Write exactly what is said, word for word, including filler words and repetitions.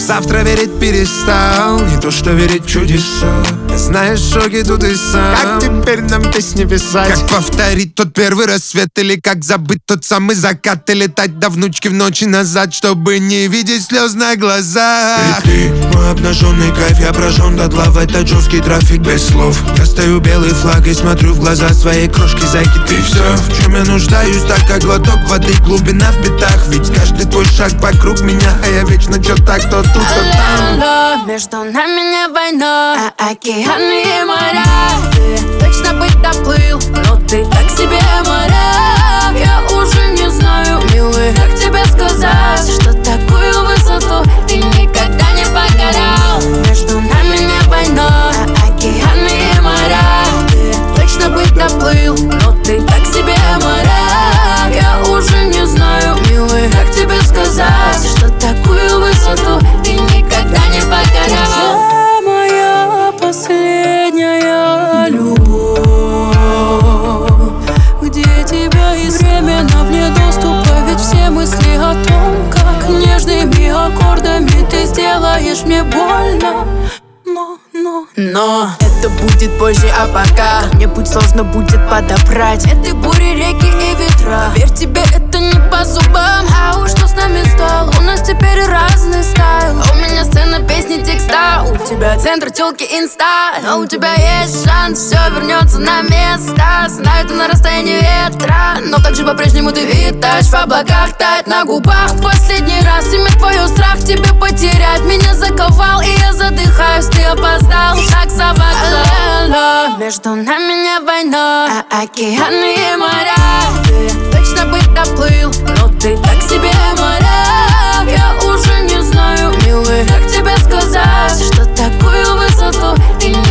завтра верить перестал, не то что верить в чудеса. Знаешь, шоки тут и сам. Как теперь нам песни писать? Как повторить тот первый рассвет? Или как забыть тот самый закат? И летать до внучки в ночи назад, чтобы не видеть слез на глазах. И ты, мой обнаженный кайф, я прожжен дотла в этот жесткий трафик без слов. Достаю белый флаг и смотрю в глаза своей крошки зайки. Ты все, в чем я нуждаюсь, так как глоток воды, глубина в битах. Ведь каждый твой шаг вокруг меня, а я вечно чё так, то тут, то там. Между нами не война, а океаны и моря. Ты точно бы доплыл, но ты так себе моряк. Я уже не знаю, милый, как тебе сказать, что такую высоту ты никогда не покорял. Между нами не война, а океаны и моря. Ты точно бы доплыл, но ты так себе моряк. Я уже не знаю, милый, как тебе сказать, что такую высоту ты никогда не покорял. Где моя последняя любовь? Где тебя есть время на вне доступа? Ведь все мысли о том, как нежными аккордами ты сделаешь мне больно. Но, но, но это будет позже, а пока мне путь сложно будет подобрать. Это бури, реки и ветра. Поверь, тебе это не по зубам. А уж что с нами стало? У нас теперь разный стайл. У меня сцена, песни, текста. У тебя центр, тёлки, инста. Но у тебя есть шанс, все вернется на место. Знаю, ты на расстоянии ветра, но также по-прежнему ты витаешь в облаках, тает на губах. В последний раз иметь твой страх, тебе потерять меня заковал, и я задыхаюсь. Ты опоздал, так за вокзал. Между нами не война, а океаны и моря. Ты точно бы доплыл, но ты так себе моряк. Я уже не знаю, милый, как тебе сказать, что такую высоту ты не